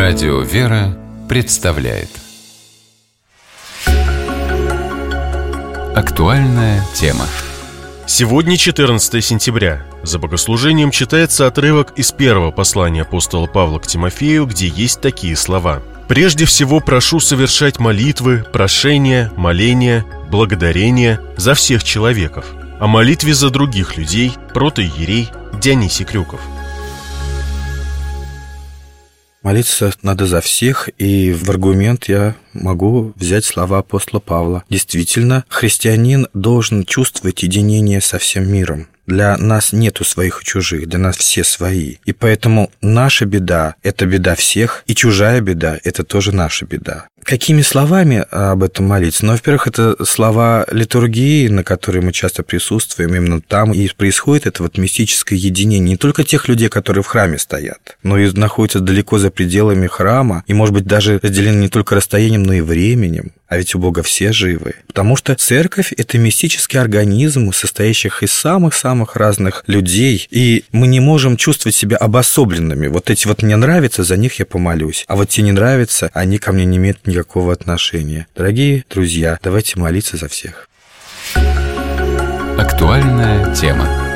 Радио «Вера» представляет актуальная тема. Сегодня 14 сентября. За богослужением читается отрывок из первого послания апостола Павла к Тимофею, где есть такие слова: «Прежде всего прошу совершать молитвы, прошения, моления, благодарения за всех человеков, о молитве за других людей, протоиерей Дионисий Крюков». Молиться надо за всех, и в аргумент я могу взять слова апостола Павла. Действительно, христианин должен чувствовать единение со всем миром. Для нас нету своих и чужих, для нас все свои. И поэтому наша беда – это беда всех, и чужая беда – это тоже наша беда. Какими словами об этом молиться? Ну, во-первых, это слова литургии, на которые мы часто присутствуем. Именно там и происходит это вот мистическое единение не только тех людей, которые в храме стоят, но и находятся далеко за пределами храма, и, может быть, даже разделены не только расстоянием, но и временем. А ведь у Бога все живы. Потому что церковь – это мистический организм, состоящий из самых-самых разных людей, и мы не можем чувствовать себя обособленными. Вот эти вот мне нравятся, за них я помолюсь, а вот те не нравятся, они ко мне не имеют никакого отношения. Дорогие друзья, давайте молиться за всех. Актуальная тема.